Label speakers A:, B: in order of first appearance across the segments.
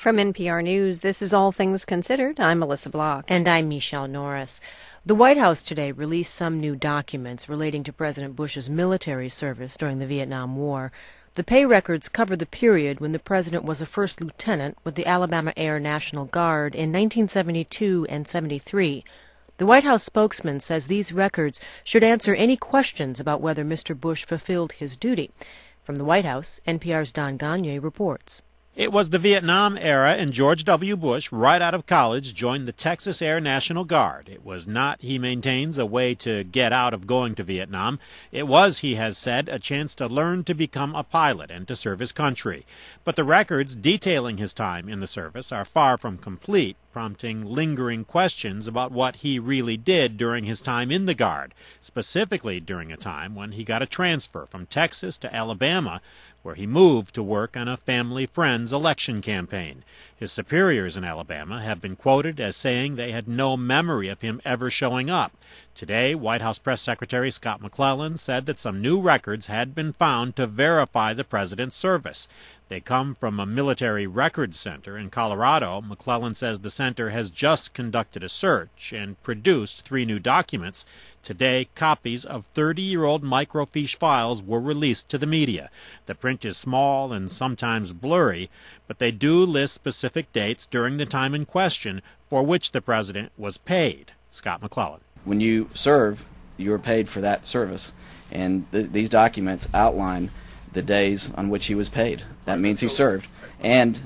A: From NPR News, this is All Things Considered. I'm Melissa Block.
B: And I'm Michelle Norris. The White House today released some new documents relating to President Bush's military service during the Vietnam War. The pay records cover the period when the president was a first lieutenant with the Alabama Air National Guard in 1972 and 73. The White House spokesman says these records should answer any questions about whether Mr. Bush fulfilled his duty. From the White House, NPR's Don Gagné reports.
C: It was the Vietnam era, and George W. Bush, right out of college, joined the Texas Air National Guard. It was not, he maintains, a way to get out of going to Vietnam. It was, he has said, a chance to learn to become a pilot and to serve his country. But the records detailing his time in the service are far from complete, prompting lingering questions about what he really did during his time in the Guard, specifically during a time when he got a transfer from Texas to Alabama, where he moved to work on a family friend's election campaign. His superiors in Alabama have been quoted as saying they had no memory of him ever showing up. Today, White House Press Secretary Scott McClellan said that some new records had been found to verify the president's service. They come from a military records center in Colorado. McClellan says the center has just conducted a search and produced 3 new documents. Today, copies of 30-year-old microfiche files were released to the media. The print is small and sometimes blurry, but they do list specific dates during the time in question for which the president was paid. Scott McClellan.
D: When you serve, you are paid for that service, and these documents outline the days on which he was paid. That means he served, and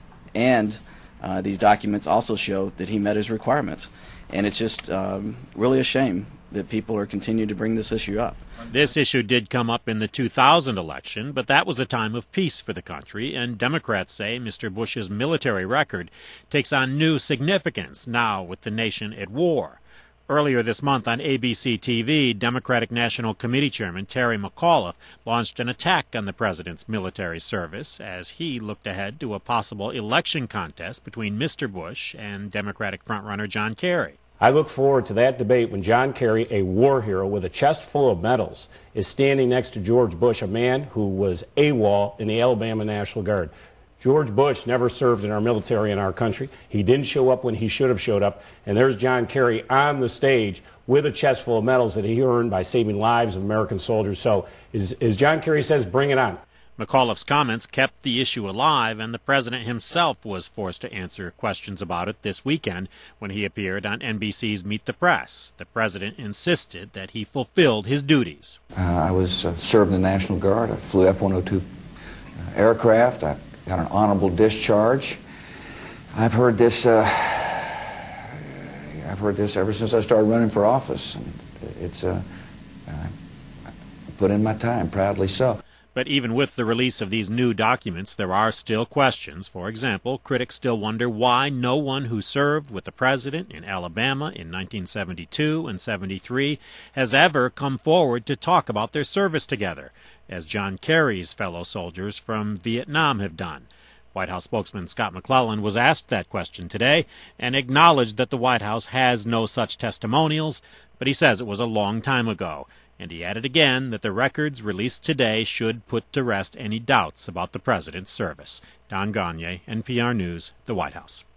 D: these documents also show that he met his requirements. And it's just really a shame that people are continuing to bring this issue up.
C: This issue did come up in the 2000 election, but that was a time of peace for the country, and Democrats say Mr. Bush's military record takes on new significance now with the nation at war. Earlier this month on ABC TV, Democratic National Committee Chairman Terry McAuliffe launched an attack on the president's military service as he looked ahead to a possible election contest between Mr. Bush and Democratic frontrunner John Kerry.
E: I look forward to that debate when John Kerry, a war hero with a chest full of medals, is standing next to George Bush, a man who was AWOL in the Alabama National Guard. George Bush never served in our military in our country. He didn't show up when he should have showed up. And there's John Kerry on the stage with a chest full of medals that he earned by saving lives of American soldiers. So, as John Kerry says, bring it on.
C: McAuliffe's comments kept the issue alive, and the president himself was forced to answer questions about it this weekend when he appeared on NBC's Meet the Press. The president insisted that he fulfilled his duties.
F: I was served in the National Guard. I flew F-102 aircraft. I got an honorable discharge. I've heard this ever since I started running for office. It's I put in my time, proudly so.
C: But even with the release of these new documents, there are still questions. For example, critics still wonder why no one who served with the president in Alabama in 1972 and 73 has ever come forward to talk about their service together, as John Kerry's fellow soldiers from Vietnam have done. White House spokesman Scott McClellan was asked that question today and acknowledged that the White House has no such testimonials, but he says it was a long time ago. And he added again that the records released today should put to rest any doubts about the president's service. Don Gagné, NPR News, the White House.